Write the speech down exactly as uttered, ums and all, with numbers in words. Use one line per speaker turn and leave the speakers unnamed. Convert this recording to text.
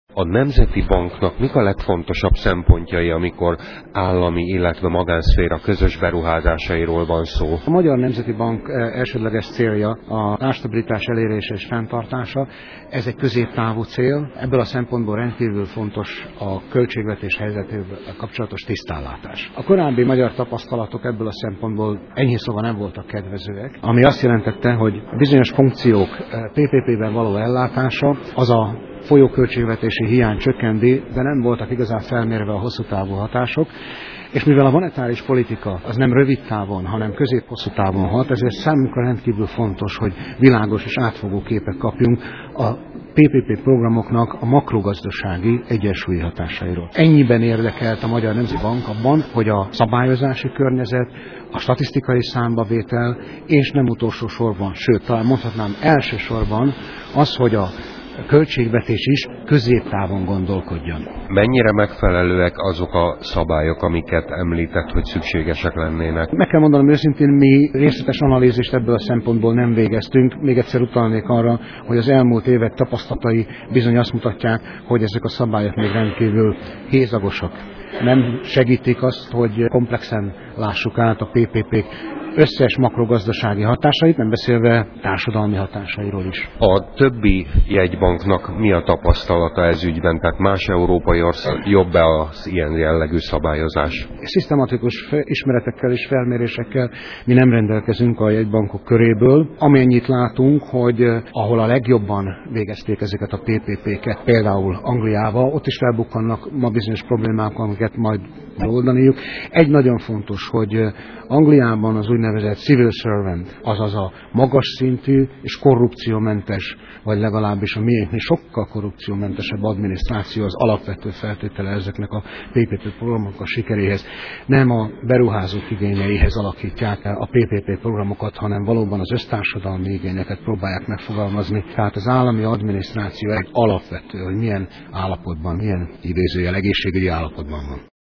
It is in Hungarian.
A Nemzeti Banknak mik a legfontosabb szempontjai, amikor állami, illetve magánszféra közös beruházásairól van szó?
A Magyar Nemzeti Bank elsődleges célja a árstabilitás elérése és fenntartása. Ez egy középtávú cél. Ebből a szempontból rendkívül fontos a költségvetés helyzetével kapcsolatos tisztánlátás. A korábbi magyar tapasztalatok ebből a szempontból enyhén szóval nem voltak kedvezőek, ami azt jelentette, hogy bizonyos funkciók pé pé pé-ben való ellátása az a folyóköltségvetési hiány csökkenti, de nem voltak igazán felmérve a hosszú távú hatások, és mivel a monetáris politika az nem rövid távon, hanem közép-hosszú távon hat, ezért számunkra rendkívül fontos, hogy világos és átfogó képet kapjunk a pé pé pé programoknak a makrogazdasági egyensúlyi hatásairól. Ennyiben érdekelt a Magyar Nemzeti Bank abban, hogy a szabályozási környezet, a statisztikai számbavétel, és nem utolsó sorban, sőt, talán mondhatnám elsősorban az, hogy a a költségvetés is középtávon gondolkodjon.
Mennyire megfelelőek azok a szabályok, amiket említett, hogy szükségesek lennének?
Meg kell mondanom őszintén, mi részletes analízist ebből a szempontból nem végeztünk. Még egyszer utalnék arra, hogy az elmúlt évek tapasztalatai bizony azt mutatják, hogy ezek a szabályok még rendkívül hézagosak. Nem segítik azt, hogy komplexen lássuk át a pé pé pék összes makrogazdasági hatásait, nem beszélve társadalmi hatásairól is.
A többi jegybanknak mi a tapasztalata ez ügyben? Tehát más európai ország jobb-e az ilyen jellegű szabályozás?
Szisztematikus ismeretekkel és felmérésekkel mi nem rendelkezünk a jegybankok köréből. Amennyit látunk, hogy ahol a legjobban végezték ezeket a pé pé péket, például Angliával, ott is felbukkannak ma bizonyos problémák, amiket majd megoldaniuk. Egy nagyon fontos, hogy Angliában az úgynevezett civil servant, azaz a magas szintű és korrupciómentes, vagy legalábbis a miénknél sokkal korrupciómentesebb adminisztráció az alapvető feltétele ezeknek a pé pé pé programok a sikeréhez. Nem a beruházók igényeihez alakítják a pé pé pé programokat, hanem valóban az össztársadalmi igényeket próbálják megfogalmazni. Tehát az állami adminisztráció egy alapvető, hogy milyen állapotban, milyen idézőjel egészségügyi állapotban van.